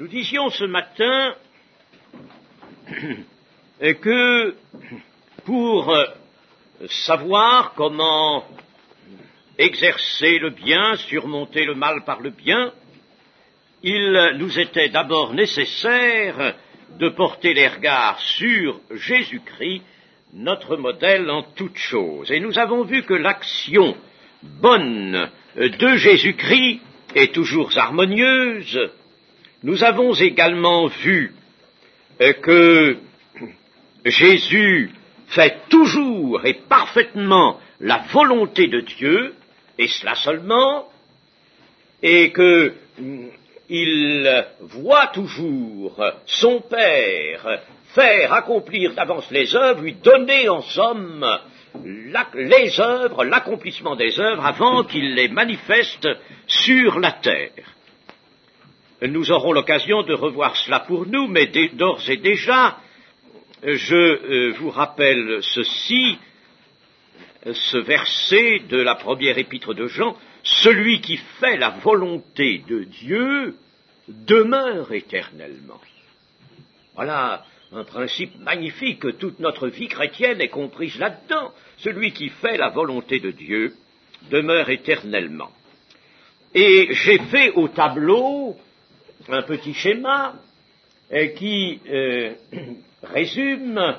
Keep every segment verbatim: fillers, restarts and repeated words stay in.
Nous disions ce matin que pour savoir comment exercer le bien, surmonter le mal par le bien, il nous était d'abord nécessaire de porter les regards sur Jésus-Christ, notre modèle en toutes choses. Et nous avons vu que l'action bonne de Jésus-Christ est toujours harmonieuse. Nous avons également vu que Jésus fait toujours et parfaitement la volonté de Dieu, et cela seulement, et qu'il voit toujours son Père faire accomplir d'avance les œuvres, lui donner en somme la, les œuvres, l'accomplissement des œuvres avant qu'il les manifeste sur la terre. Nous aurons l'occasion de revoir cela pour nous, mais d'ores et déjà, je euh, vous rappelle ceci, ce verset de la première épître de Jean: celui qui fait la volonté de Dieu demeure éternellement. Voilà un principe magnifique, toute notre vie chrétienne est comprise là-dedans. Celui qui fait la volonté de Dieu demeure éternellement. Et j'ai fait au tableau un petit schéma euh, qui euh, résume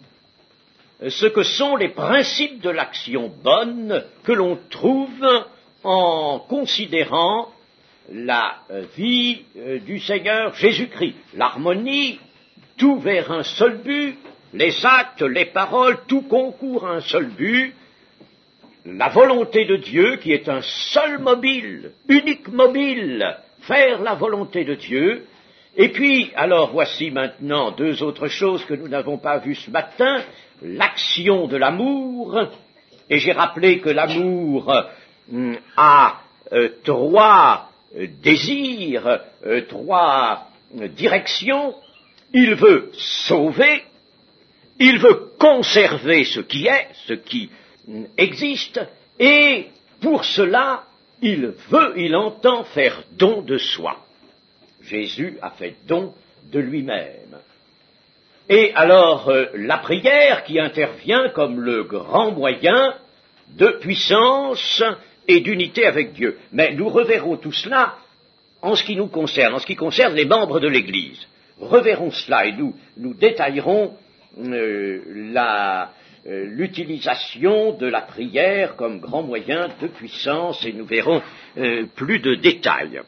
ce que sont les principes de l'action bonne que l'on trouve en considérant la vie euh, du Seigneur Jésus-Christ. L'harmonie, tout vers un seul but, les actes, les paroles, tout concourt à un seul but, la volonté de Dieu qui est un seul mobile, unique mobile, faire la volonté de Dieu. Et puis, alors voici maintenant deux autres choses que nous n'avons pas vues ce matin, l'action de l'amour, et j'ai rappelé que l'amour euh, a euh, trois euh, désirs, euh, trois euh, directions. Il veut sauver, il veut conserver ce qui est, ce qui euh, existe, et pour cela, il veut, il entend faire don de soi. Jésus a fait don de lui-même. Et alors, euh, la prière qui intervient comme le grand moyen de puissance et d'unité avec Dieu. Mais nous reverrons tout cela en ce qui nous concerne, en ce qui concerne les membres de l'Église. Reverrons cela et nous, nous détaillerons euh, la, euh, l'utilisation de la prière comme grand moyen de puissance et nous verrons euh, plus de détails.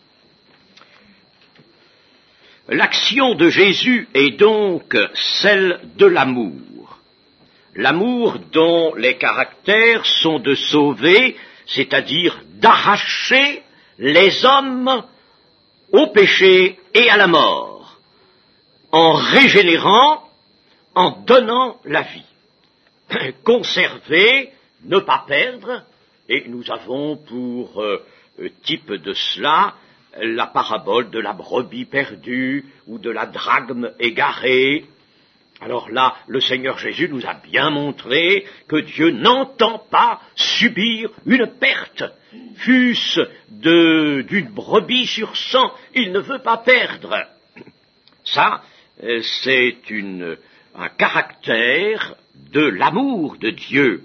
L'action de Jésus est donc celle de l'amour. L'amour dont les caractères sont de sauver, c'est-à-dire d'arracher les hommes au péché et à la mort, en régénérant, en donnant la vie. Conserver, ne pas perdre, et nous avons pour euh, type de cela la parabole de la brebis perdue ou de la drachme égarée. Alors là, le Seigneur Jésus nous a bien montré que Dieu n'entend pas subir une perte, fût-ce de, d'une brebis sur cent, il ne veut pas perdre. Ça, c'est une, un caractère de l'amour de Dieu.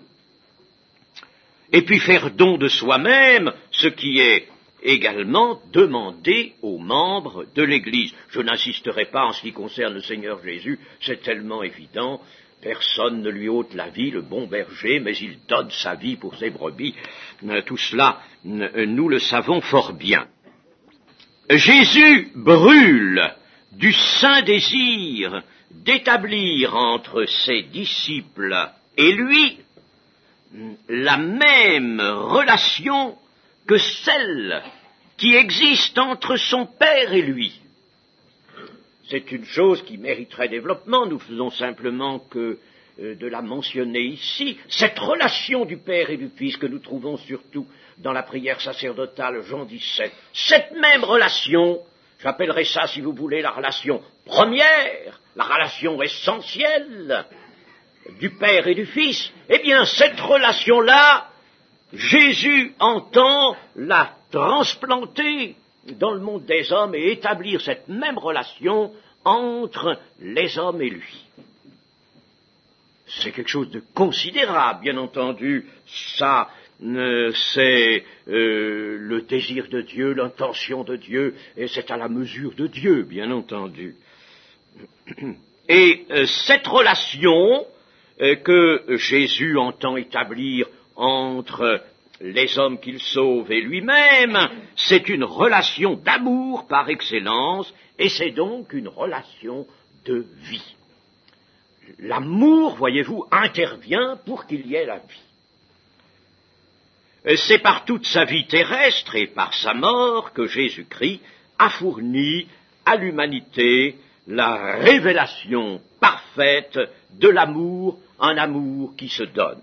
Et puis faire don de soi-même, ce qui est également demandé aux membres de l'Église. Je n'insisterai pas en ce qui concerne le Seigneur Jésus, c'est tellement évident, personne ne lui ôte la vie, le bon berger, mais il donne sa vie pour ses brebis. Tout cela, nous le savons fort bien. Jésus brûle du saint désir d'établir entre ses disciples et lui la même relation que celle qui existe entre son Père et lui. C'est une chose qui mériterait développement, nous faisons simplement que euh, de la mentionner ici, cette relation du Père et du Fils que nous trouvons surtout dans la prière sacerdotale Jean dix-sept, cette même relation, j'appellerai ça si vous voulez la relation première, la relation essentielle du Père et du Fils, eh bien cette relation-là, Jésus entend la transplanter dans le monde des hommes et établir cette même relation entre les hommes et lui. C'est quelque chose de considérable, bien entendu. Ça, euh, c'est euh, le désir de Dieu, l'intention de Dieu, et c'est à la mesure de Dieu, bien entendu. Et euh, cette relation euh, que Jésus entend établir entre les hommes qu'il sauve et lui-même, c'est une relation d'amour par excellence, et c'est donc une relation de vie. L'amour, voyez-vous, intervient pour qu'il y ait la vie. C'est par toute sa vie terrestre et par sa mort que Jésus-Christ a fourni à l'humanité la révélation parfaite de l'amour, un amour qui se donne.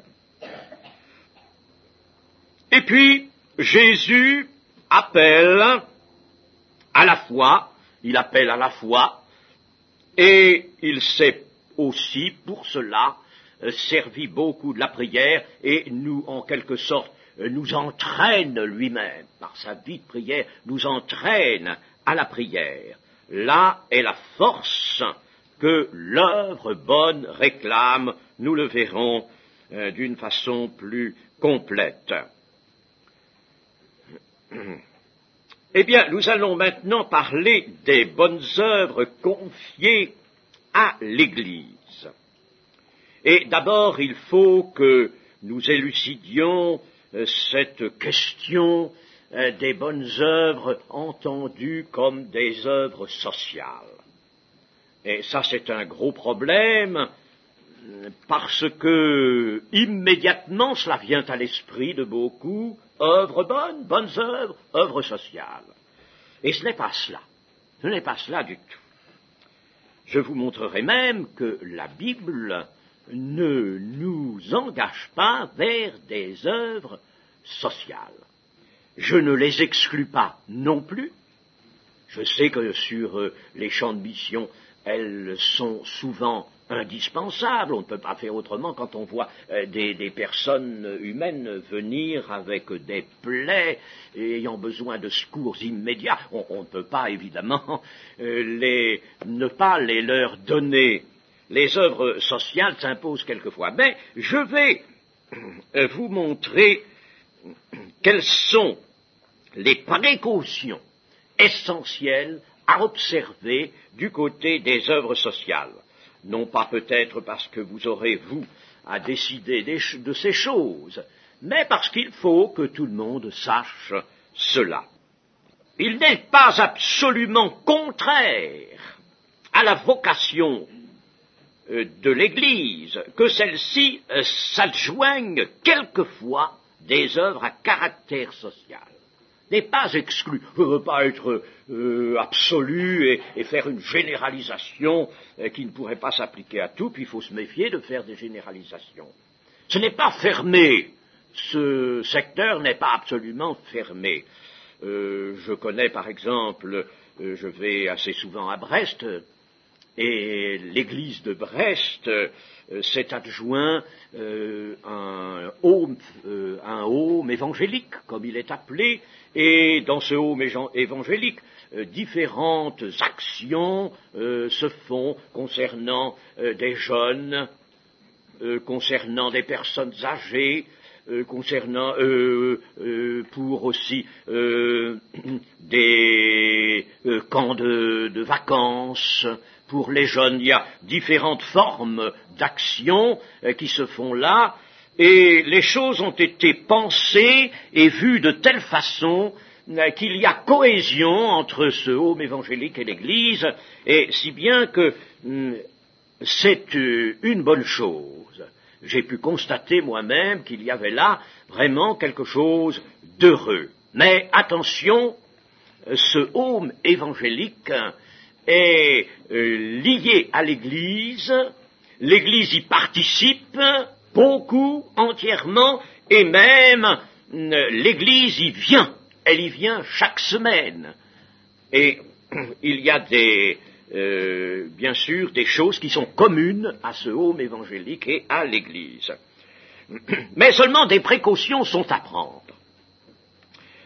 Et puis, Jésus appelle à la foi, il appelle à la foi, et il s'est aussi, pour cela, servi beaucoup de la prière, et nous, en quelque sorte, nous entraîne lui-même, par sa vie de prière, nous entraîne à la prière. Là est la force que l'œuvre bonne réclame, nous le verrons euh, d'une façon plus complète. Eh bien, nous allons maintenant parler des bonnes œuvres confiées à l'Église. Et d'abord, il faut que nous élucidions euh, cette question euh, des bonnes œuvres entendues comme des œuvres sociales. Et ça, c'est un gros problème, parce que immédiatement cela vient à l'esprit de beaucoup, œuvres bonnes, bonnes œuvres, œuvres sociales. Et ce n'est pas cela. Ce n'est pas cela du tout. Je vous montrerai même que la Bible ne nous engage pas vers des œuvres sociales. Je ne les exclus pas non plus. Je sais que sur euh, les champs de mission, elles sont souvent indispensables. On ne peut pas faire autrement quand on voit euh, des, des personnes humaines venir avec des plaies et ayant besoin de secours immédiats. On, on ne peut pas, évidemment, euh, les, ne pas les leur donner. Les œuvres sociales s'imposent quelquefois. Mais je vais euh, vous montrer quelles sont les précautions essentielles à observer du côté des œuvres sociales. Non pas peut-être parce que vous aurez, vous, à décider de ces choses, mais parce qu'il faut que tout le monde sache cela. Il n'est pas absolument contraire à la vocation de l'Église que celle-ci s'adjoigne quelquefois des œuvres à caractère social. N'est pas exclu. Je ne veux pas être euh, absolu et, et faire une généralisation euh, qui ne pourrait pas s'appliquer à tout, puis il faut se méfier de faire des généralisations. Ce n'est pas fermé. Ce secteur n'est pas absolument fermé. Euh, je connais par exemple, euh, je vais assez souvent à Brest, et l'église de Brest euh, s'est adjoint euh, un home, euh, un home évangélique, comme il est appelé, et dans ce home évangélique, euh, différentes actions euh, se font concernant euh, des jeunes, euh, concernant des personnes âgées, euh, concernant euh, euh, pour aussi euh, des euh, camps de, de vacances. Pour les jeunes, il y a différentes formes d'action euh, qui se font là, et les choses ont été pensées et vues de telle façon euh, qu'il y a cohésion entre ce home évangélique et l'Église, et si bien que euh, c'est euh, une bonne chose. J'ai pu constater moi-même qu'il y avait là vraiment quelque chose d'heureux. Mais attention, ce home évangélique est euh, lié à l'Église, l'Église y participe beaucoup, entièrement, et même euh, l'Église y vient, elle y vient chaque semaine. Et il y a des, euh, bien sûr, des choses qui sont communes à ce home évangélique et à l'Église. Mais seulement des précautions sont à prendre.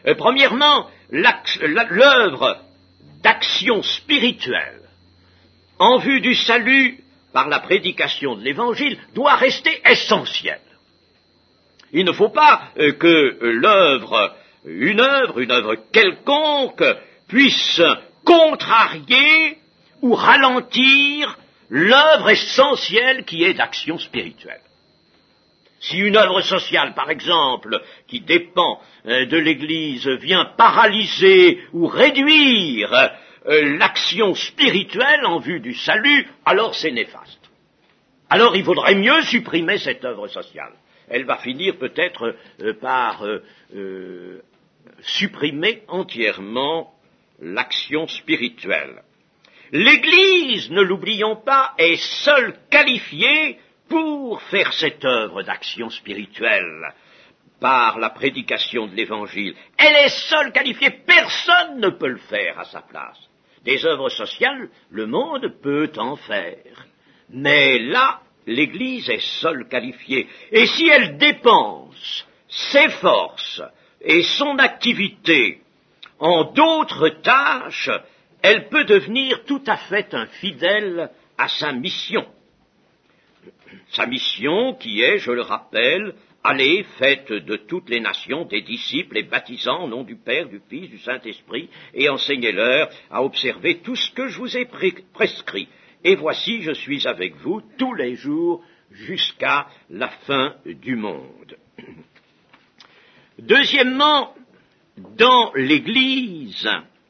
Euh, premièrement, l'œuvre d'action spirituelle en vue du salut par la prédication de l'Évangile doit rester essentielle. Il ne faut pas euh, que l'œuvre, une œuvre, une œuvre quelconque, puisse contrarier ou ralentir l'œuvre essentielle qui est d'action spirituelle. Si une œuvre sociale, par exemple, qui dépend euh, de l'Église, vient paralyser ou réduire euh, l'action spirituelle en vue du salut, alors c'est néfaste. Alors il vaudrait mieux supprimer cette œuvre sociale. Elle va finir peut-être euh, par euh, euh, supprimer entièrement l'action spirituelle. L'Église, ne l'oublions pas, est seule qualifiée pour faire cette œuvre d'action spirituelle par la prédication de l'Évangile. Elle est seule qualifiée, personne ne peut le faire à sa place. Des œuvres sociales, le monde peut en faire. Mais là, l'Église est seule qualifiée. Et si elle dépense ses forces et son activité en d'autres tâches, elle peut devenir tout à fait infidèle à sa mission. Sa mission qui est, je le rappelle, aller, faites de toutes les nations des disciples et baptisant au nom du Père, du Fils, du Saint-Esprit, et enseignez-leur à observer tout ce que je vous ai prescrit. Et voici, je suis avec vous tous les jours jusqu'à la fin du monde. Deuxièmement, dans l'Église,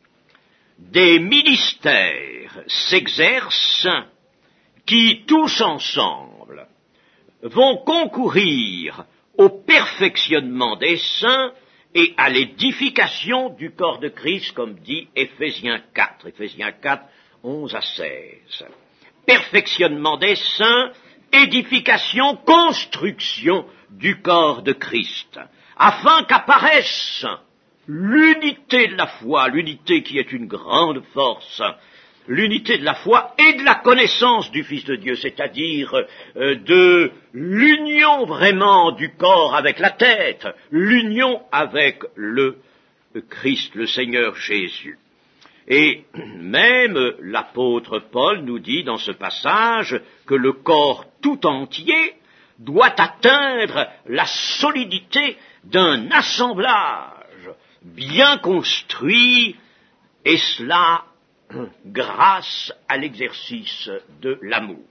des ministères s'exercent qui, tous ensemble, vont concourir au perfectionnement des saints et à l'édification du corps de Christ, comme dit Éphésiens quatre, Éphésiens quatre, onze à seize. Perfectionnement des saints, édification, construction du corps de Christ, afin qu'apparaisse l'unité de la foi, l'unité qui est une grande force, l'unité de la foi et de la connaissance du Fils de Dieu, c'est-à-dire euh, de l'union vraiment du corps avec la tête, l'union avec le Christ, le Seigneur Jésus. Et même l'apôtre Paul nous dit dans ce passage que le corps tout entier doit atteindre la solidité d'un assemblage bien construit, et cela grâce à l'exercice de l'amour.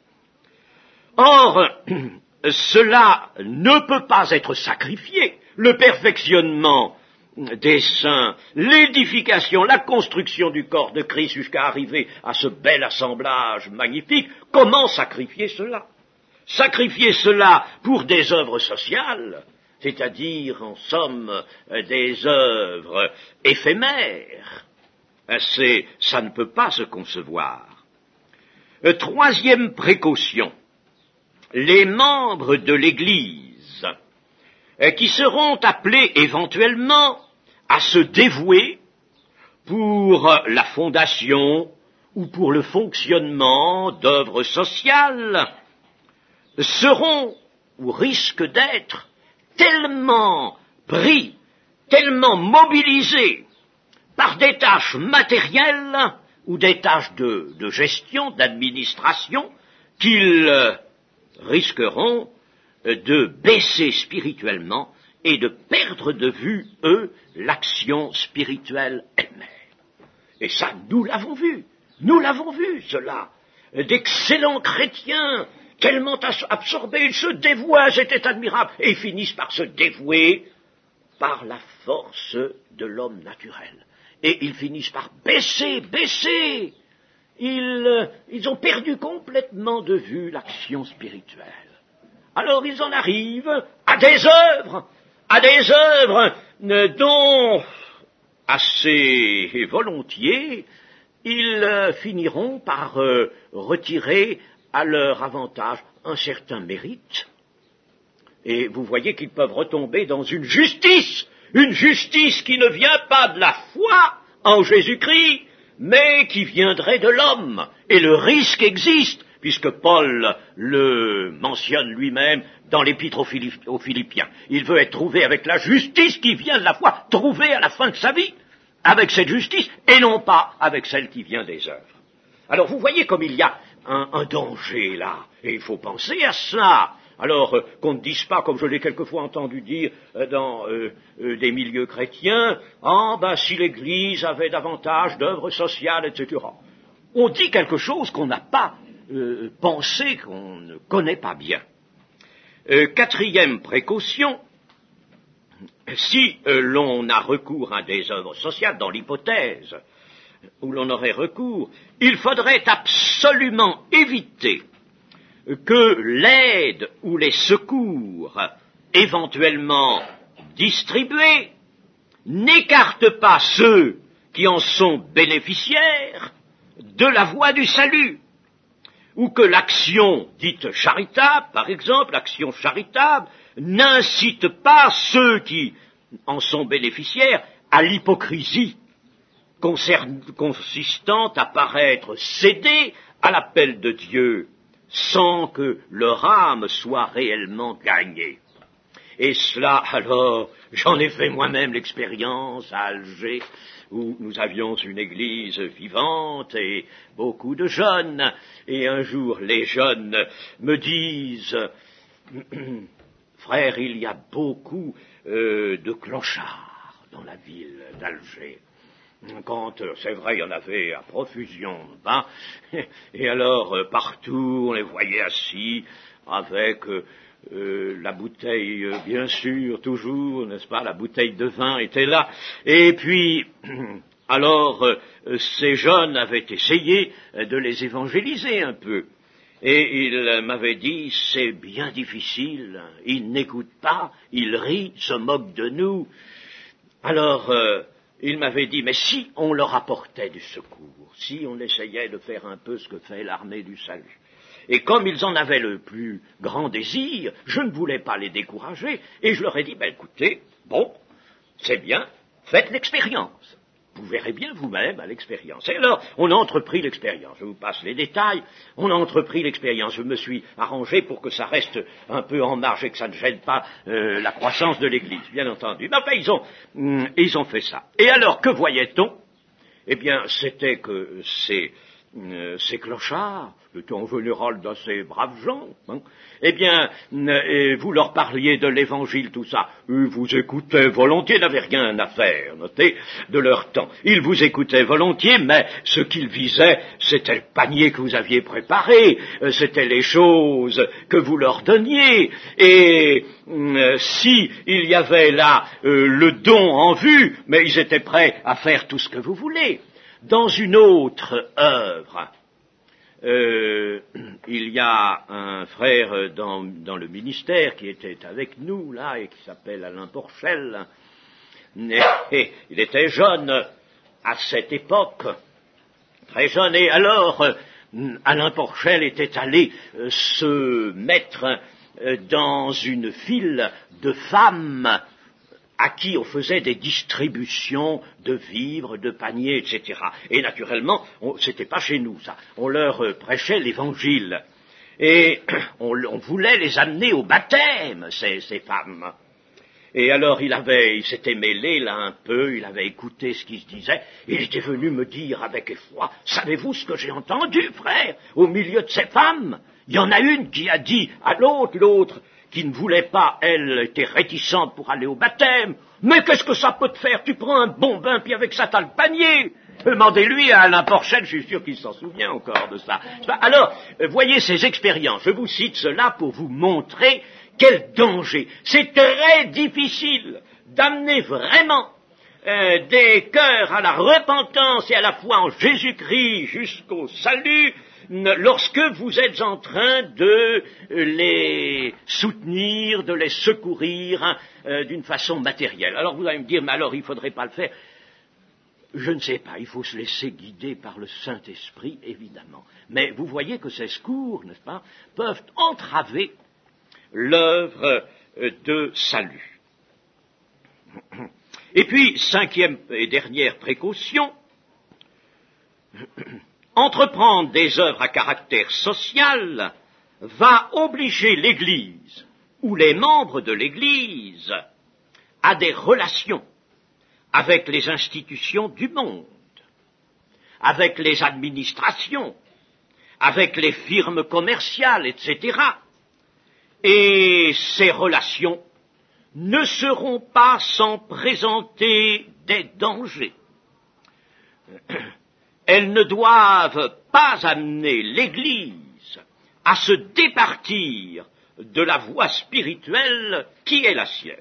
Or, cela ne peut pas être sacrifié. Le perfectionnement des saints, l'édification, la construction du corps de Christ jusqu'à arriver à ce bel assemblage magnifique, comment sacrifier cela? Sacrifier cela pour des œuvres sociales, c'est-à-dire, en somme, des œuvres éphémères, c'est, ça ne peut pas se concevoir. Troisième précaution, les membres de l'Église qui seront appelés éventuellement à se dévouer pour la fondation ou pour le fonctionnement d'œuvres sociales seront ou risquent d'être tellement pris, tellement mobilisés par des tâches matérielles ou des tâches de, de gestion, d'administration, qu'ils euh, risqueront euh, de baisser spirituellement et de perdre de vue, eux, l'action spirituelle elle-même. Et ça, nous l'avons vu, nous l'avons vu, cela. D'excellents chrétiens, tellement absorbés, ils se dévouent, c'était admirable, et ils finissent par se dévouer par la force de l'homme naturel. Et ils finissent par baisser, baisser. Ils, ils ont perdu complètement de vue l'action spirituelle. Alors ils en arrivent à des œuvres, à des œuvres dont, assez volontiers, ils finiront par euh, retirer à leur avantage un certain mérite. Et vous voyez qu'ils peuvent retomber dans une justice, une justice qui ne vient pas de la foi en Jésus-Christ, mais qui viendrait de l'homme. Et le risque existe puisque Paul le mentionne lui-même dans l'épître aux, Philipp- aux Philippiens. Il veut être trouvé avec la justice qui vient de la foi, trouvé à la fin de sa vie, avec cette justice, et non pas avec celle qui vient des œuvres. Alors vous voyez comme il y a un, un danger là, et il faut penser à cela. Alors, euh, qu'on ne dise pas, comme je l'ai quelquefois entendu dire euh, dans euh, euh, des milieux chrétiens, « Ah, ben, si l'Église avait davantage d'œuvres sociales, et cetera » On dit quelque chose qu'on n'a pas euh, pensé, qu'on ne connaît pas bien. Euh, quatrième précaution, si euh, l'on a recours à des œuvres sociales, dans l'hypothèse où l'on aurait recours, il faudrait absolument éviter que l'aide ou les secours éventuellement distribués n'écartent pas ceux qui en sont bénéficiaires de la voie du salut, ou que l'action dite charitable, par exemple, l'action charitable, n'incite pas ceux qui en sont bénéficiaires à l'hypocrisie consistant à paraître céder à l'appel de Dieu sans que leur âme soit réellement gagnée. Et cela, alors, j'en ai fait moi-même l'expérience à Alger, où nous avions une église vivante et beaucoup de jeunes, et un jour les jeunes me disent « Frère, il y a beaucoup euh, de clochards dans la ville d'Alger. » Quand, c'est vrai, il y en avait à profusion, hein, et alors, euh, partout, on les voyait assis, avec euh, euh, la bouteille, euh, bien sûr, toujours, n'est-ce pas, la bouteille de vin était là, et puis, alors, euh, ces jeunes avaient essayé de les évangéliser un peu, et ils m'avaient dit, c'est bien difficile, ils n'écoutent pas, ils rient, se moquent de nous, alors, euh, il m'avait dit, mais si on leur apportait du secours, si on essayait de faire un peu ce que fait l'armée du salut, et comme ils en avaient le plus grand désir, je ne voulais pas les décourager, et je leur ai dit, ben écoutez, bon, c'est bien, faites l'expérience. Vous verrez bien vous-même à l'expérience. Et alors, on a entrepris l'expérience. Je vous passe les détails. On a entrepris l'expérience. Je me suis arrangé pour que ça reste un peu en marge et que ça ne gêne pas euh, la croissance de l'Église, bien entendu. Mais enfin, ils ont, hum, ils ont fait ça. Et alors, que voyait-on? Eh bien, c'était que ces, euh, ces clochards, étaient en général d'assez braves gens, hein, eh bien, euh, vous leur parliez de l'Évangile, tout ça, ils vous écoutaient volontiers, n'avaient rien à faire, notez, de leur temps. Ils vous écoutaient volontiers, mais ce qu'ils visaient, c'était le panier que vous aviez préparé, euh, c'était les choses que vous leur donniez, et euh, si il y avait là euh, le don en vue, mais ils étaient prêts à faire tout ce que vous voulez. Dans une autre œuvre, Euh, il y a un frère dans, dans le ministère qui était avec nous, là, et qui s'appelle Alain Porchel. Et, et, il était jeune à cette époque, très jeune, et alors euh, Alain Porchel était allé euh, se mettre euh, dans une file de femmes à qui on faisait des distributions de vivres, de paniers, et cetera. Et naturellement, on, c'était pas chez nous, ça. On leur euh, prêchait l'Évangile. Et on, on voulait les amener au baptême, ces, ces femmes. Et alors il avait, il s'était mêlé là un peu, il avait écouté ce qui se disait, et il était venu me dire avec effroi, savez-vous ce que j'ai entendu, frère, au milieu de ces femmes? Il y en a une qui a dit à l'autre, l'autre, qui ne voulait pas, elle était réticente pour aller au baptême. Mais qu'est-ce que ça peut te faire? Tu prends un bon bain, puis avec ça t'as le panier. Demandez-lui à Alain Porchel, je suis sûr qu'il s'en souvient encore de ça. Alors, voyez ces expériences, je vous cite cela pour vous montrer quel danger. C'est très difficile d'amener vraiment euh, des cœurs à la repentance et à la foi en Jésus-Christ jusqu'au salut, lorsque vous êtes en train de les soutenir, de les secourir hein, euh, d'une façon matérielle. Alors vous allez me dire, mais alors il ne faudrait pas le faire. Je ne sais pas, il faut se laisser guider par le Saint-Esprit, évidemment. Mais vous voyez que ces secours, n'est-ce pas, peuvent entraver l'œuvre de salut. Et puis, cinquième et dernière précaution, entreprendre des œuvres à caractère social va obliger l'Église ou les membres de l'Église à des relations avec les institutions du monde, avec les administrations, avec les firmes commerciales, et cetera. Et ces relations ne seront pas sans présenter des dangers. Elles ne doivent pas amener l'Église à se départir de la voie spirituelle qui est la sienne.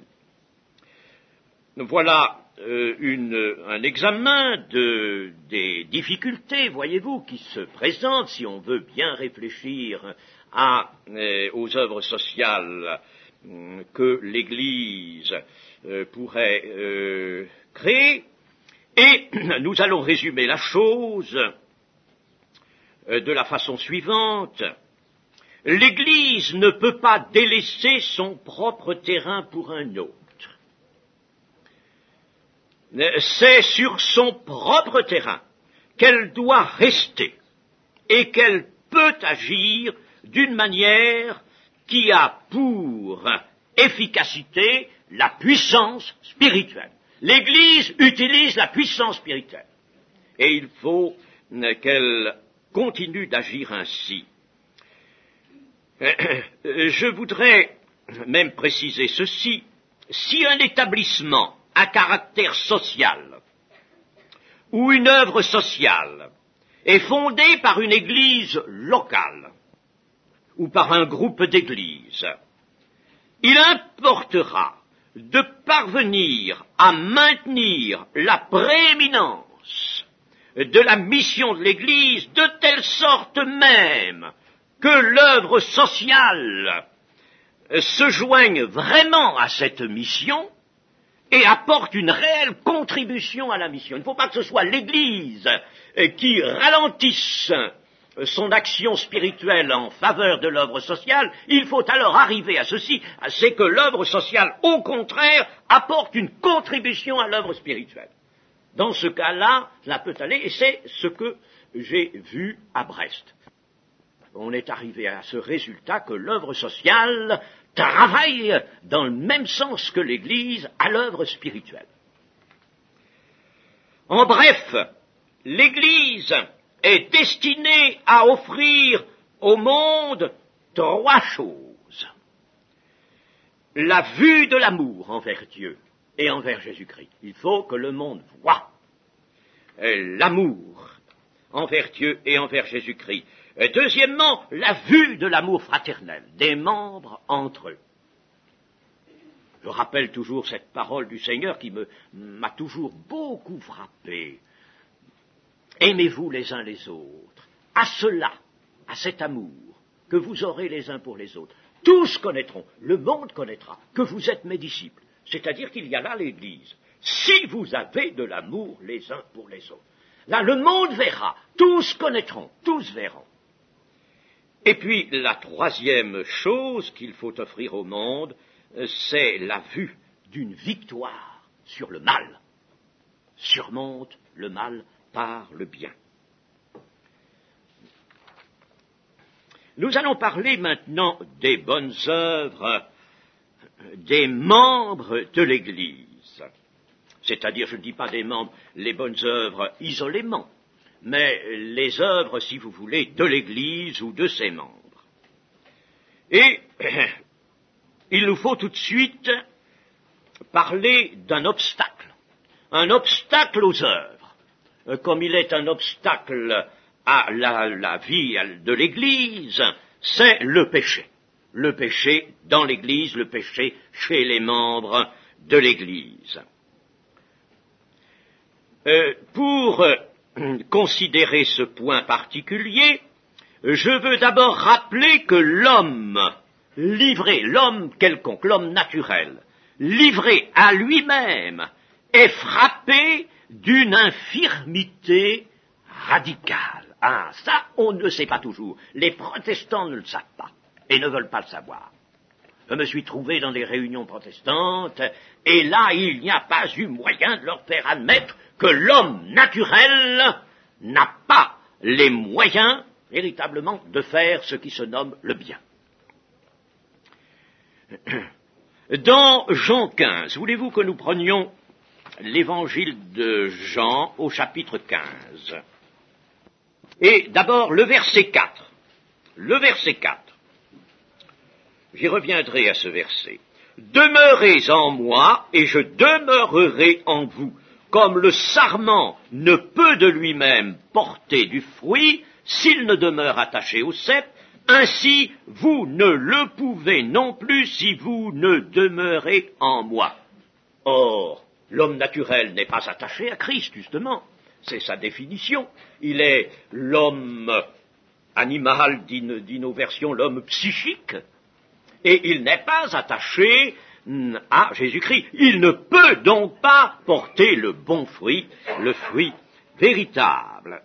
Voilà euh, une, un examen de, des difficultés, voyez-vous, qui se présentent si on veut bien réfléchir à, euh, aux œuvres sociales euh, que l'Église euh, pourrait euh, créer. Et nous allons résumer la chose euh, de la façon suivante. L'Église ne peut pas délaisser son propre terrain pour un autre. C'est sur son propre terrain qu'elle doit rester et qu'elle peut agir d'une manière qui a pour efficacité la puissance spirituelle. L'Église utilise la puissance spirituelle et il faut qu'elle continue d'agir ainsi. Je voudrais même préciser ceci. Si un établissement à caractère social ou une œuvre sociale est fondée par une église locale ou par un groupe d'églises, il importera de parvenir à maintenir la prééminence de la mission de l'Église de telle sorte même que l'œuvre sociale se joigne vraiment à cette mission et apporte une réelle contribution à la mission. Il ne faut pas que ce soit l'Église qui ralentisse son action spirituelle en faveur de l'œuvre sociale. Il faut alors arriver à ceci, c'est que l'œuvre sociale, au contraire, apporte une contribution à l'œuvre spirituelle. Dans ce cas-là, cela peut aller, et c'est ce que j'ai vu à Brest. On est arrivé à ce résultat que l'œuvre sociale travaille dans le même sens que l'Église à l'œuvre spirituelle. En bref, l'Église est destinée à offrir au monde trois choses. La vue de l'amour envers Dieu et envers Jésus-Christ. Il faut que le monde voie l'amour envers Dieu et envers Jésus-Christ. Et deuxièmement, la vue de l'amour fraternel des membres entre eux. Je rappelle toujours cette parole du Seigneur qui me, m'a toujours beaucoup frappé. Aimez-vous les uns les autres. À cela, à cet amour que vous aurez les uns pour les autres, tous connaîtront, le monde connaîtra que vous êtes mes disciples. C'est-à-dire qu'il y a là l'Église. Si vous avez de l'amour les uns pour les autres. Là, le monde verra, tous connaîtront, tous verront. Et puis, la troisième chose qu'il faut offrir au monde, c'est la vue d'une victoire sur le mal. Surmonte le mal par le bien. Nous allons parler maintenant des bonnes œuvres des membres de l'Église. C'est-à-dire, je ne dis pas des membres, les bonnes œuvres isolément, mais les œuvres, si vous voulez, de l'Église ou de ses membres. Et il nous faut tout de suite parler d'un obstacle, un obstacle aux œuvres, comme il est un obstacle à la, la vie de l'Église, c'est le péché. Le péché dans l'Église, le péché chez les membres de l'Église. Euh, pour euh, considérer ce point particulier, je veux d'abord rappeler que l'homme livré, l'homme quelconque, l'homme naturel, livré à lui-même, est frappé d'une infirmité radicale. Ah, ça, on ne le sait pas toujours. Les protestants ne le savent pas et ne veulent pas le savoir. Je me suis trouvé dans des réunions protestantes, et là, il n'y a pas eu moyen de leur faire admettre que l'homme naturel n'a pas les moyens, véritablement, de faire ce qui se nomme le bien. Dans Jean quinze, voulez-vous que nous prenions l'évangile de Jean au chapitre quinze? Et d'abord le verset quatre. Le verset quatre. J'y reviendrai à ce verset. Demeurez en moi, et je demeurerai en vous. Comme le sarment ne peut de lui-même porter du fruit s'il ne demeure attaché au cep, ainsi vous ne le pouvez non plus si vous ne demeurez en moi. Or, l'homme naturel n'est pas attaché à Christ, justement. C'est sa définition. Il est l'homme animal, dit nos versions, l'homme psychique, et il n'est pas attaché à Jésus-Christ. Il ne peut donc pas porter le bon fruit, le fruit véritable.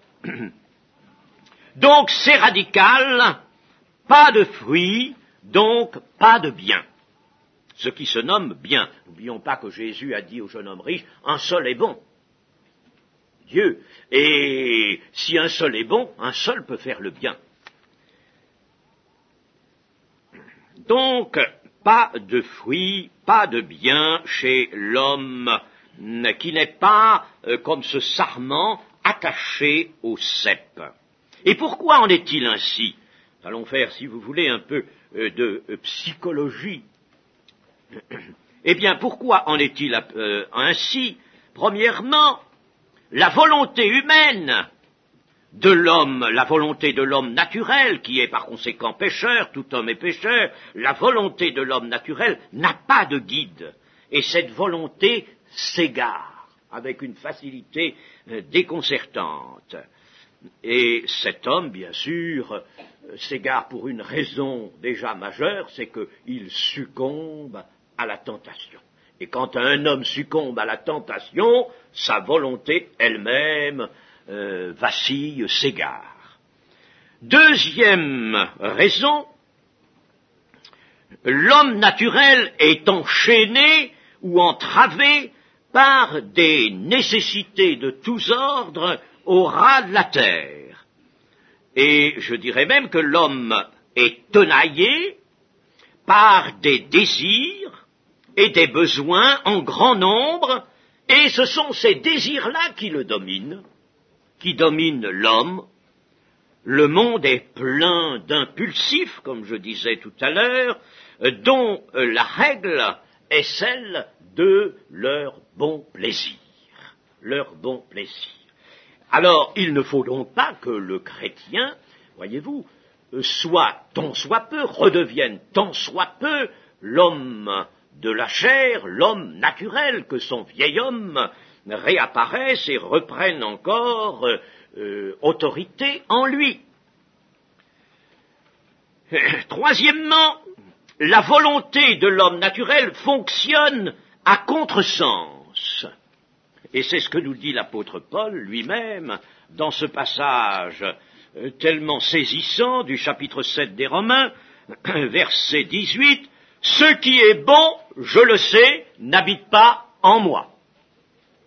Donc c'est radical, pas de fruit, donc pas de bien. Ce qui se nomme bien. N'oublions pas que Jésus a dit au jeune homme riche, un seul est bon. Dieu. Et si un seul est bon, un seul peut faire le bien. Donc, pas de fruit, pas de bien chez l'homme qui n'est pas, euh, comme ce sarment, attaché au cep. Et pourquoi en est-il ainsi? Nous allons faire, si vous voulez, un peu euh, de euh, psychologie. Eh bien, pourquoi en est-il euh, ainsi? Premièrement, la volonté humaine de l'homme, la volonté de l'homme naturel, qui est par conséquent pécheur, tout homme est pécheur, la volonté de l'homme naturel n'a pas de guide. Et cette volonté s'égare avec une facilité euh, déconcertante. Et cet homme, bien sûr, euh, s'égare pour une raison déjà majeure, c'est qu'il succombe à la tentation. Et quand un homme succombe à la tentation, sa volonté elle-même euh, vacille, s'égare. Deuxième raison, l'homme naturel est enchaîné ou entravé par des nécessités de tous ordres au ras de la terre. Et je dirais même que l'homme est tenaillé par des désirs et des besoins en grand nombre, et ce sont ces désirs-là qui le dominent, qui dominent l'homme. Le monde est plein d'impulsifs, comme je disais tout à l'heure, dont la règle est celle de leur bon plaisir, leur bon plaisir. Alors, il ne faut donc pas que le chrétien, voyez-vous, soit tant soit peu, redevienne tant soit peu l'homme de la chair, l'homme naturel, que son vieil homme réapparaisse et reprenne encore euh, autorité en lui. Troisièmement, la volonté de l'homme naturel fonctionne à contresens. Et c'est ce que nous dit l'apôtre Paul lui-même dans ce passage euh, tellement saisissant du chapitre sept des Romains, verset dix-huit, « Ce qui est bon, je le sais, n'habite pas en moi. Euh, »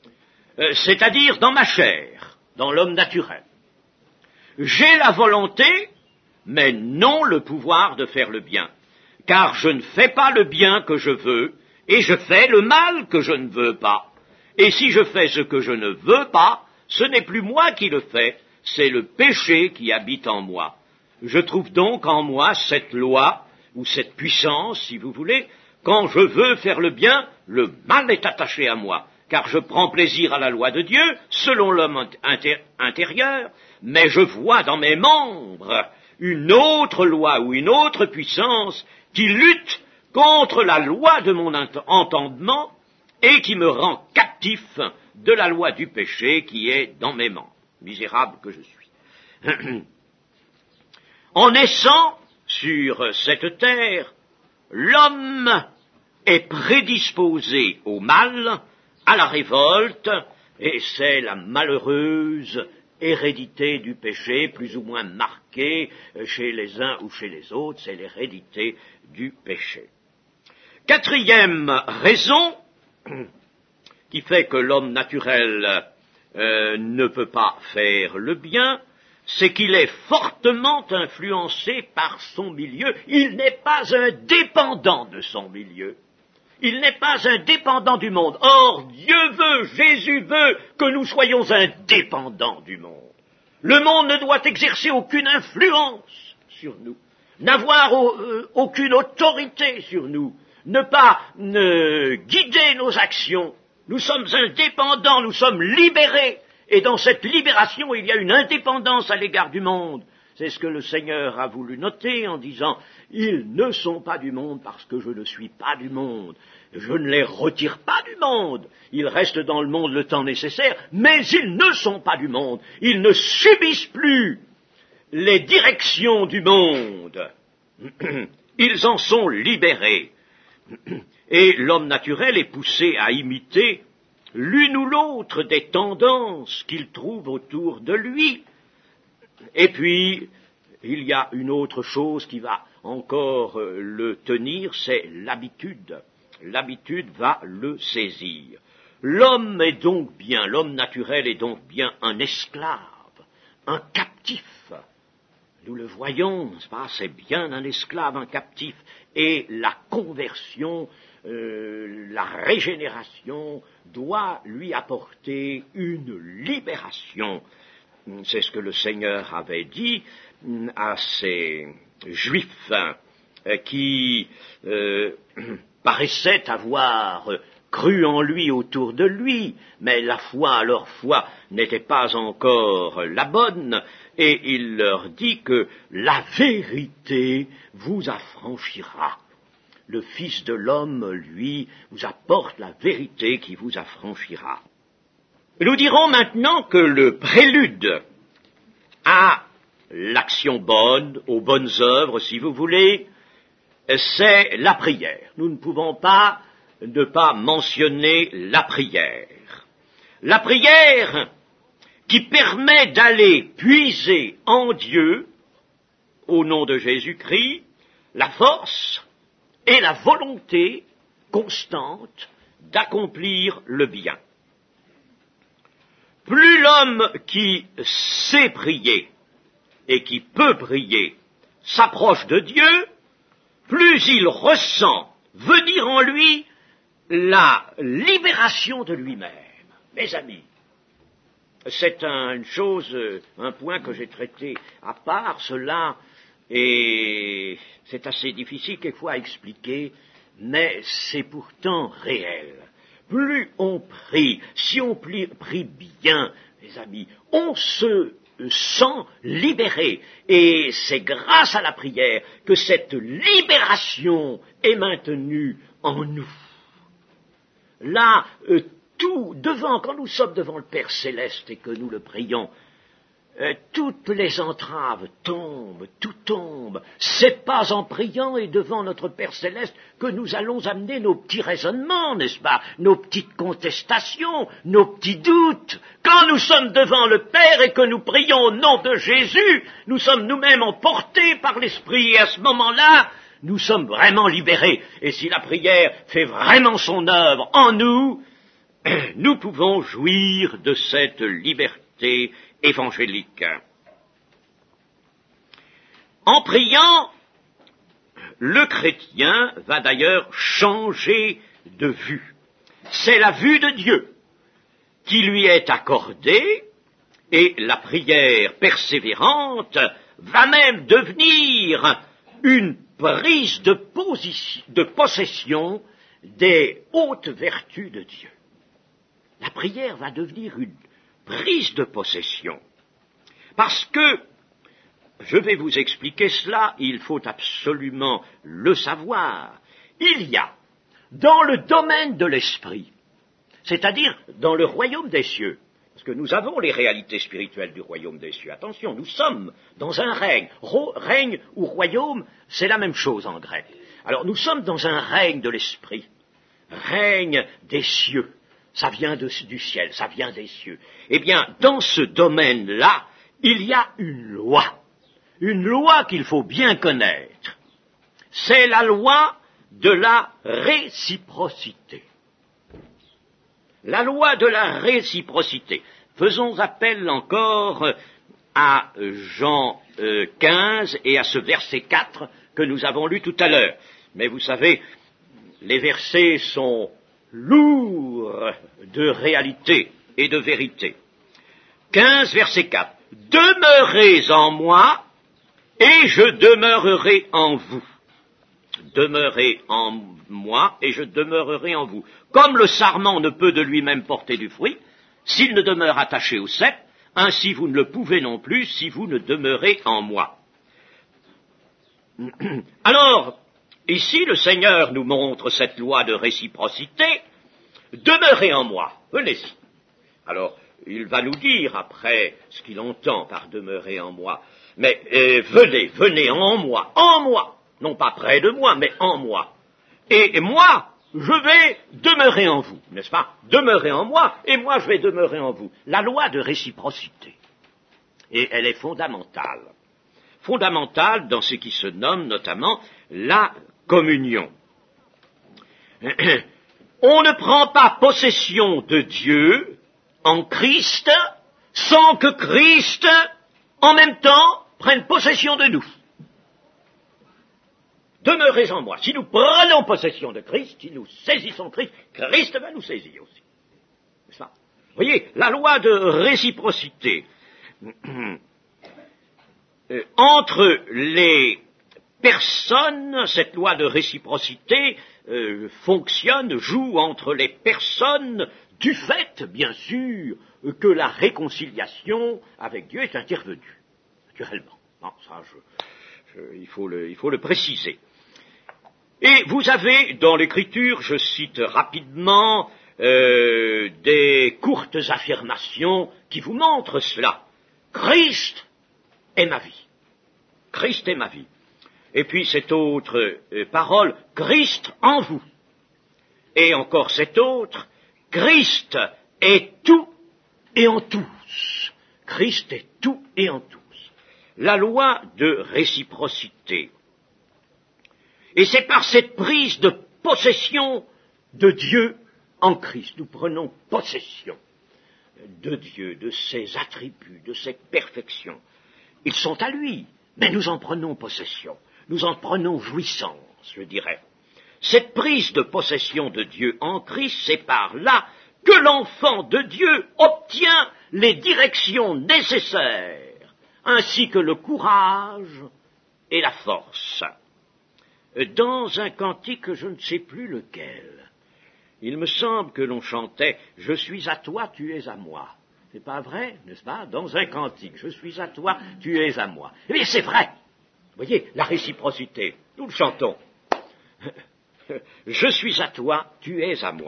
c'est-à-dire dans ma chair, dans l'homme naturel. J'ai la volonté, mais non le pouvoir de faire le bien, car je ne fais pas le bien que je veux, et je fais le mal que je ne veux pas. Et si je fais ce que je ne veux pas, ce n'est plus moi qui le fais, c'est le péché qui habite en moi. Je trouve donc en moi cette loi, ou cette puissance, si vous voulez, quand je veux faire le bien, le mal est attaché à moi, car je prends plaisir à la loi de Dieu, selon l'homme inter- intérieur, mais je vois dans mes membres une autre loi ou une autre puissance qui lutte contre la loi de mon ent- entendement et qui me rend captif de la loi du péché qui est dans mes membres. Misérable que je suis. En naissant sur cette terre, l'homme est prédisposé au mal, à la révolte, et c'est la malheureuse hérédité du péché, plus ou moins marquée chez les uns ou chez les autres, c'est l'hérédité du péché. Quatrième raison qui fait que l'homme naturel euh, ne peut pas faire le bien, c'est qu'il est fortement influencé par son milieu. Il n'est pas indépendant de son milieu. Il n'est pas indépendant du monde. Or, Dieu veut, Jésus veut que nous soyons indépendants du monde. Le monde ne doit exercer aucune influence sur nous, n'avoir euh, aucune autorité sur nous, ne pas ne guider nos actions. Nous sommes indépendants, nous sommes libérés. Et dans cette libération, il y a une indépendance à l'égard du monde. C'est ce que le Seigneur a voulu noter en disant « Ils ne sont pas du monde parce que je ne suis pas du monde. Je ne les retire pas du monde. Ils restent dans le monde le temps nécessaire, mais ils ne sont pas du monde. Ils ne subissent plus les directions du monde. Ils en sont libérés. Et l'homme naturel est poussé à imiter l'une ou l'autre des tendances qu'il trouve autour de lui. Et puis, il y a une autre chose qui va encore euh, le tenir, c'est l'habitude. L'habitude va le saisir. L'homme est donc bien, l'homme naturel est donc bien un esclave, un captif. Nous le voyons, n'est-ce pas, c'est bien un esclave, un captif. Et la conversion, euh, la régénération doit lui apporter une libération. C'est ce que le Seigneur avait dit à ces Juifs qui euh, paraissaient avoir cru en lui autour de lui, mais la foi, leur foi, n'était pas encore la bonne, et il leur dit que la vérité vous affranchira. Le Fils de l'homme, lui, vous apporte la vérité qui vous affranchira. Nous dirons maintenant que le prélude à l'action bonne, aux bonnes œuvres, si vous voulez, c'est la prière. Nous ne pouvons pas ne pas mentionner la prière. La prière qui permet d'aller puiser en Dieu, au nom de Jésus-Christ, la force et la volonté constante d'accomplir le bien. Plus l'homme qui sait prier et qui peut prier s'approche de Dieu, plus il ressent venir en lui la libération de lui-même. Mes amis, c'est un, une chose, un point que j'ai traité à part, cela, et c'est assez difficile quelquefois à expliquer, mais c'est pourtant réel. Plus on prie, si on prie, prie bien, les amis, on se sent libéré. Et c'est grâce à la prière que cette libération est maintenue en nous. Là, euh, tout, devant, quand nous sommes devant le Père Céleste et que nous le prions, Euh, toutes les entraves tombent, tout tombe. C'est pas en priant et devant notre Père Céleste que nous allons amener nos petits raisonnements, n'est-ce pas, nos petites contestations, nos petits doutes. Quand nous sommes devant le Père et que nous prions au nom de Jésus, nous sommes nous-mêmes emportés par l'Esprit et à ce moment-là, nous sommes vraiment libérés. Et si la prière fait vraiment son œuvre en nous, nous pouvons jouir de cette liberté évangélique. En priant, le chrétien va d'ailleurs changer de vue. C'est la vue de Dieu qui lui est accordée, et la prière persévérante va même devenir une prise de, position, de possession des hautes vertus de Dieu. La prière va devenir une prise de possession. Parce que, je vais vous expliquer cela, il faut absolument le savoir, il y a, dans le domaine de l'esprit, c'est-à-dire dans le royaume des cieux, parce que nous avons les réalités spirituelles du royaume des cieux, attention, nous sommes dans un règne, Ro- règne ou royaume, c'est la même chose en grec. Alors nous sommes dans un règne de l'esprit, règne des cieux. Ça vient de, du ciel, ça vient des cieux. Eh bien, dans ce domaine-là, il y a une loi. Une loi qu'il faut bien connaître. C'est la loi de la réciprocité. La loi de la réciprocité. Faisons appel encore à Jean euh, quinze et à ce verset quatre que nous avons lu tout à l'heure. Mais vous savez, les versets sont lourds de réalité et de vérité. quinze, verset quatre. Demeurez en moi, et je demeurerai en vous. Demeurez en moi, et je demeurerai en vous. Comme le sarment ne peut de lui-même porter du fruit, s'il ne demeure attaché au cep, ainsi vous ne le pouvez non plus si vous ne demeurez en moi. Alors, ici, le Seigneur nous montre cette loi de réciprocité. Demeurez en moi, venez-y. Alors, il va nous dire après ce qu'il entend par demeurer en moi. Mais euh, venez, venez en moi, en moi, non pas près de moi, mais en moi. Et, et moi, je vais demeurer en vous, n'est-ce pas? Demeurez en moi, et moi je vais demeurer en vous. La loi de réciprocité. Et elle est fondamentale. Fondamentale dans ce qui se nomme notamment la communion. On ne prend pas possession de Dieu en Christ sans que Christ, en même temps, prenne possession de nous. Demeurez en moi. Si nous prenons possession de Christ, si nous saisissons Christ, Christ va nous saisir aussi. C'est ça. Vous voyez, la loi de réciprocité euh, entre les personnes, cette loi de réciprocité euh, fonctionne, joue entre les personnes du fait, bien sûr, que la réconciliation avec Dieu est intervenue, naturellement. Non, ça, je, je, il, faut le, il faut le préciser. Et vous avez, dans l'Écriture, je cite rapidement, euh, des courtes affirmations qui vous montrent cela. Christ est ma vie. Christ est ma vie. Et puis cette autre euh, parole, Christ en vous. Et encore cette autre, Christ est tout et en tous. Christ est tout et en tous. La loi de réciprocité. Et c'est par cette prise de possession de Dieu en Christ. Nous prenons possession de Dieu, de ses attributs, de ses perfections. Ils sont à lui, mais nous en prenons possession. Nous en prenons jouissance, je dirais. Cette prise de possession de Dieu en Christ, c'est par là que l'enfant de Dieu obtient les directions nécessaires, ainsi que le courage et la force. Dans un cantique, je ne sais plus lequel, il me semble que l'on chantait « Je suis à toi, tu es à moi ». C'est pas vrai, n'est-ce pas? Dans un cantique, « Je suis à toi, tu es à moi ». Eh bien, c'est vrai. Vous voyez, la réciprocité, nous le chantons. « Je suis à toi, tu es à moi ».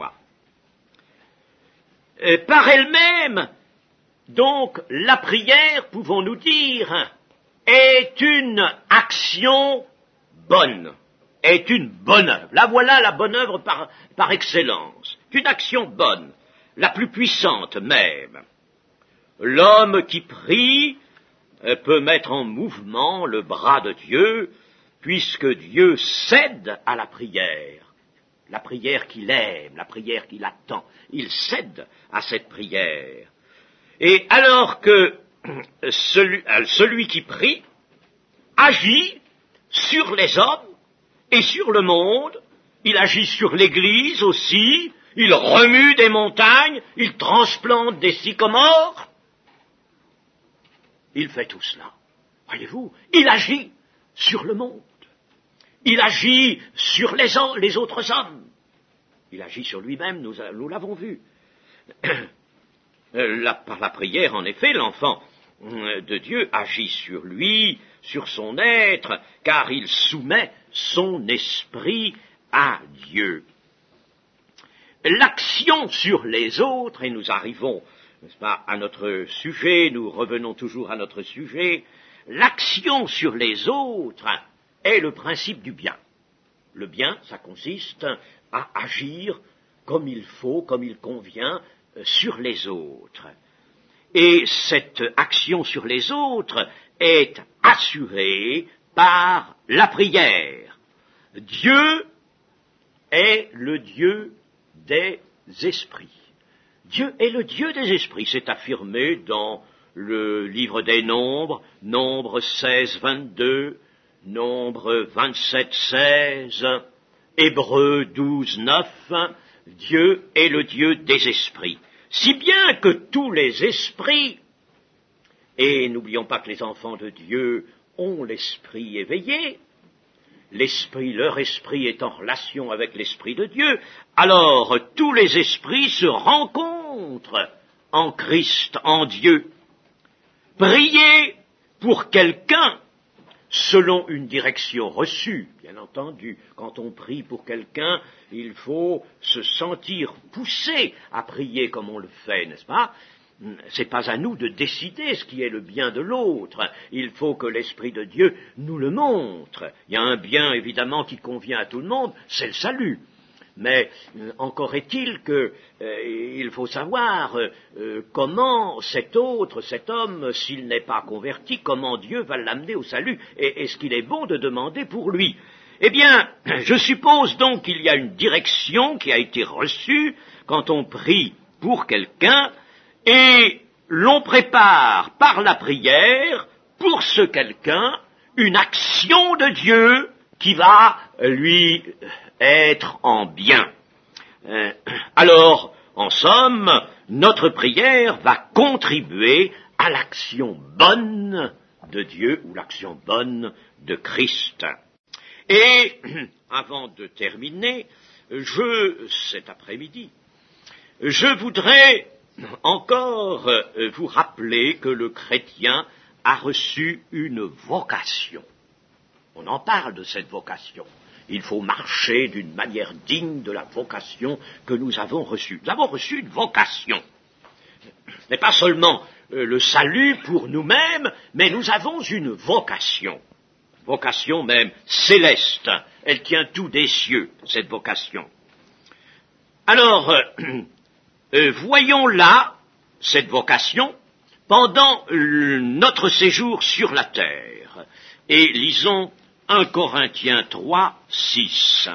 Euh, par elle-même, donc, la prière, pouvons-nous dire, est une action bonne. Est une bonne œuvre. Là, voilà la bonne œuvre par, par excellence. C'est une action bonne, la plus puissante même. L'homme qui prie euh, peut mettre en mouvement le bras de Dieu, puisque Dieu cède à la prière. La prière qu'il aime, la prière qu'il attend. Il cède à cette prière. Et alors que celui, celui qui prie agit sur les hommes, et sur le monde, il agit sur l'Église aussi, il remue des montagnes, il transplante des sycomores. Il fait tout cela. Voyez-vous, il agit sur le monde. Il agit sur les, les autres hommes. Il agit sur lui-même, nous, nous l'avons vu. La, par la prière, en effet, l'enfant de Dieu agit sur lui, sur son être, car il soumet son esprit à Dieu. L'action sur les autres, et nous arrivons, n'est-ce pas, à notre sujet, nous revenons toujours à notre sujet, l'action sur les autres est le principe du bien. Le bien, ça consiste à agir comme il faut, comme il convient, sur les autres. Et cette action sur les autres est assurée par la prière. Dieu est le Dieu des esprits. Dieu est le Dieu des esprits, c'est affirmé dans le livre des Nombres, Nombre seize, vingt-deux, Nombre vingt-sept, seize, Hébreux douze, neuf, Dieu est le Dieu des esprits. Si bien que tous les esprits, et n'oublions pas que les enfants de Dieu ont l'esprit éveillé, l'esprit, leur esprit est en relation avec l'esprit de Dieu, alors tous les esprits se rencontrent en Christ, en Dieu. Priez pour quelqu'un selon une direction reçue, bien entendu. Quand on prie pour quelqu'un, il faut se sentir poussé à prier comme on le fait, n'est-ce pas? C'est pas à nous de décider ce qui est le bien de l'autre. Il faut que l'Esprit de Dieu nous le montre. Il y a un bien, évidemment, qui convient à tout le monde, c'est le salut. Mais euh, encore est-il que euh, il faut savoir euh, comment cet autre, cet homme, s'il n'est pas converti, comment Dieu va l'amener au salut, et est-ce qu'il est bon de demander pour lui? Eh bien, je suppose donc qu'il y a une direction qui a été reçue quand on prie pour quelqu'un, et l'on prépare par la prière pour ce quelqu'un une action de Dieu qui va lui être en bien. Euh, alors, en somme, notre prière va contribuer à l'action bonne de Dieu ou l'action bonne de Christ. Et, avant de terminer, je, cet après-midi, je voudrais encore vous rappeler que le chrétien a reçu une vocation. On en parle de cette vocation. Il faut marcher d'une manière digne de la vocation que nous avons reçue. Nous avons reçu une vocation. Ce n'est pas seulement euh, le salut pour nous-mêmes, mais nous avons une vocation. Vocation même céleste. Elle tient tout des cieux, cette vocation. Alors, euh, euh, voyons là cette vocation pendant euh, notre séjour sur la terre. Et lisons un Corinthiens trois, six.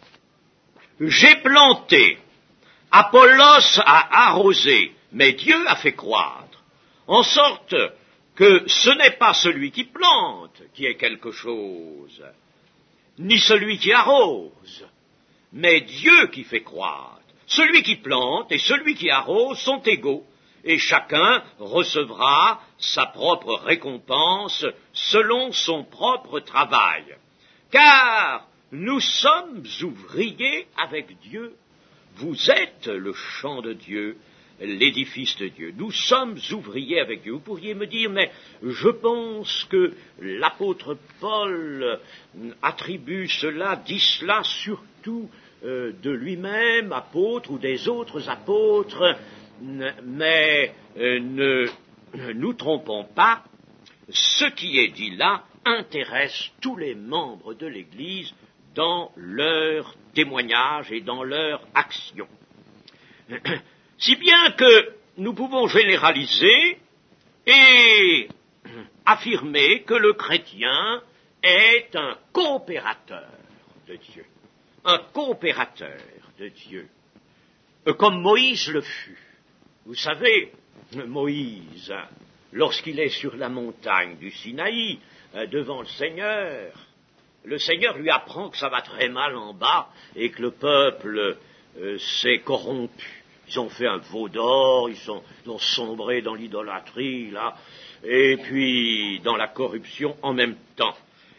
J'ai planté, Apollos a arrosé, mais Dieu a fait croître, en sorte que ce n'est pas celui qui plante qui est quelque chose, ni celui qui arrose, mais Dieu qui fait croître. Celui qui plante et celui qui arrose sont égaux, et chacun recevra sa propre récompense selon son propre travail. Car nous sommes ouvriers avec Dieu. Vous êtes le champ de Dieu, l'édifice de Dieu. Nous sommes ouvriers avec Dieu. Vous pourriez me dire, mais je pense que l'apôtre Paul attribue cela, dit cela surtout euh, de lui-même, apôtre, ou des autres apôtres. Mais euh, ne nous trompons pas, ce qui est dit là intéresse tous les membres de l'Église dans leur témoignage et dans leur action. Si bien que nous pouvons généraliser et affirmer que le chrétien est un coopérateur de Dieu, un coopérateur de Dieu, comme Moïse le fut. Vous savez, Moïse, lorsqu'il est sur la montagne du Sinaï, devant le Seigneur, le Seigneur lui apprend que ça va très mal en bas et que le peuple euh, s'est corrompu. Ils ont fait un veau d'or, ils, sont, ils ont sombré dans l'idolâtrie, là, et puis dans la corruption en même temps.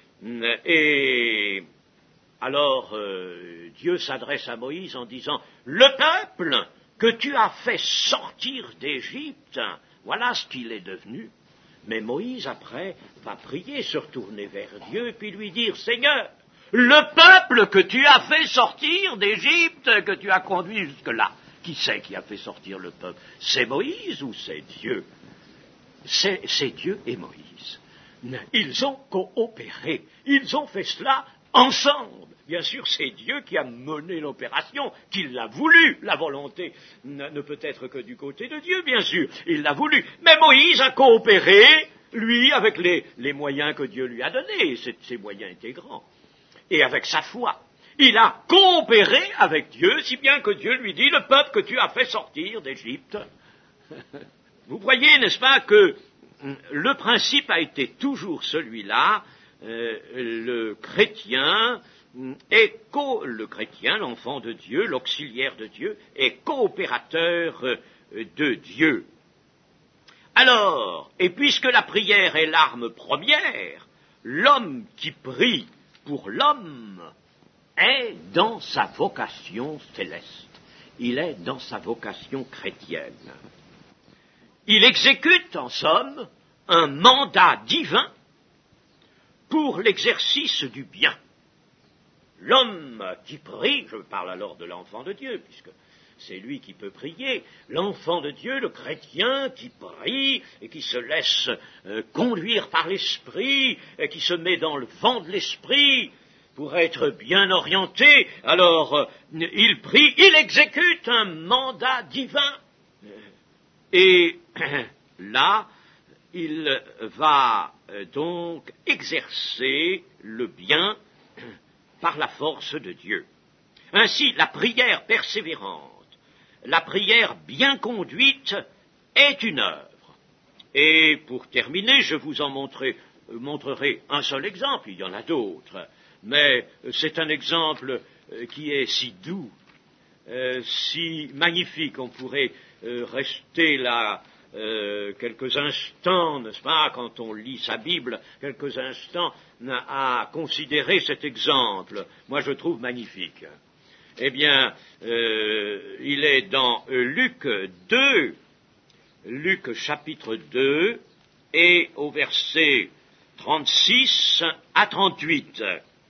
Et alors, euh, Dieu s'adresse à Moïse en disant, « Le peuple que tu as fait sortir d'Égypte, voilà ce qu'il est devenu. » Mais Moïse, après, va prier, se retourner vers Dieu, et puis lui dire, « Seigneur, le peuple que tu as fait sortir d'Égypte, que tu as conduit jusque-là, qui c'est qui a fait sortir le peuple? C'est Moïse ou c'est Dieu? » C'est, c'est Dieu et Moïse. Ils ont coopéré, ils ont fait cela ensemble. Bien sûr, c'est Dieu qui a mené l'opération, qui l'a voulu. La volonté ne peut être que du côté de Dieu, bien sûr. Il l'a voulu. Mais Moïse a coopéré, lui, avec les, les moyens que Dieu lui a donnés. Ces, ces moyens étaient grands. Et avec sa foi. Il a coopéré avec Dieu, si bien que Dieu lui dit, le peuple que tu as fait sortir d'Égypte. Vous voyez, n'est-ce pas, que le principe a été toujours celui-là, euh, le chrétien est co, le chrétien, l'enfant de Dieu, l'auxiliaire de Dieu, est coopérateur euh, de Dieu. Alors, et puisque la prière est l'arme première, l'homme qui prie pour l'homme est dans sa vocation céleste. Il est dans sa vocation chrétienne. Il exécute, en somme, un mandat divin pour l'exercice du bien. L'homme qui prie, je parle alors de l'enfant de Dieu, puisque c'est lui qui peut prier, l'enfant de Dieu, le chrétien qui prie et qui se laisse euh, conduire par l'esprit, et qui se met dans le vent de l'esprit pour être bien orienté, alors euh, il prie, il exécute un mandat divin. Et là, il va euh, donc exercer le bien par la force de Dieu. Ainsi, la prière persévérante, la prière bien conduite est une œuvre. Et pour terminer, je vous en montrerai, montrerai un seul exemple, il y en a d'autres, mais c'est un exemple qui est si doux, euh, si magnifique, on pourrait euh, rester là euh, quelques instants, n'est-ce pas, quand on lit sa Bible, quelques instants à considérer cet exemple. Moi, je trouve magnifique. Eh bien, euh, il est dans Luc deux, Luc chapitre deux, et au verset trente-six à trente-huit.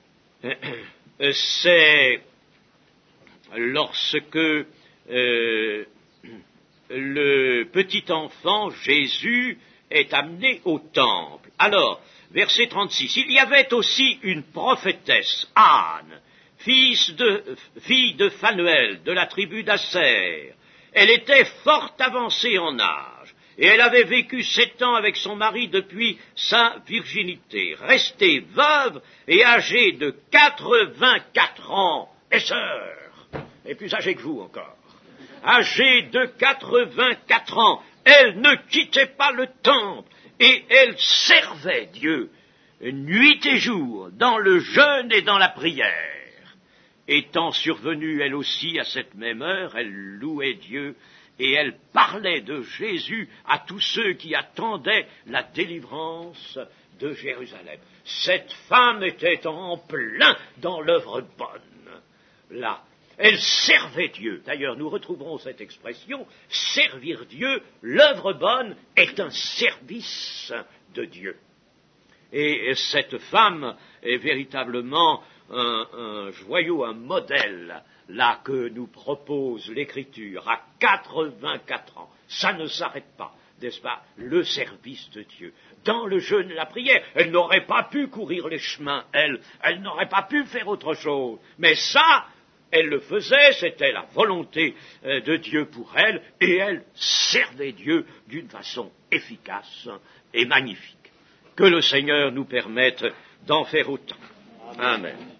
C'est lorsque euh, le petit enfant Jésus est amené au temple. Alors, verset trente-six, il y avait aussi une prophétesse, Anne, Fils de, fille de Phanuel, de la tribu d'Asser. Elle était fort avancée en âge, et elle avait vécu sept ans avec son mari depuis sa virginité, restée veuve et âgée de quatre-vingt-quatre ans, et sœur, et plus âgée que vous encore, âgée de quatre-vingt-quatre ans, elle ne quittait pas le temple, et elle servait Dieu, nuit et jour, dans le jeûne et dans la prière. Étant survenue elle aussi à cette même heure, elle louait Dieu et elle parlait de Jésus à tous ceux qui attendaient la délivrance de Jérusalem. Cette femme était en plein dans l'œuvre bonne. Là, elle servait Dieu. D'ailleurs, nous retrouverons cette expression, servir Dieu, l'œuvre bonne est un service de Dieu. Et cette femme est véritablement Un, un joyau, un modèle, là, que nous propose l'Écriture, à quatre-vingt-quatre ans. Ça ne s'arrête pas, n'est-ce pas, le service de Dieu. Dans le jeûne et la prière, elle n'aurait pas pu courir les chemins, elle, elle n'aurait pas pu faire autre chose. Mais ça, elle le faisait, c'était la volonté euh, de Dieu pour elle, et elle servait Dieu d'une façon efficace et magnifique. Que le Seigneur nous permette d'en faire autant. Amen.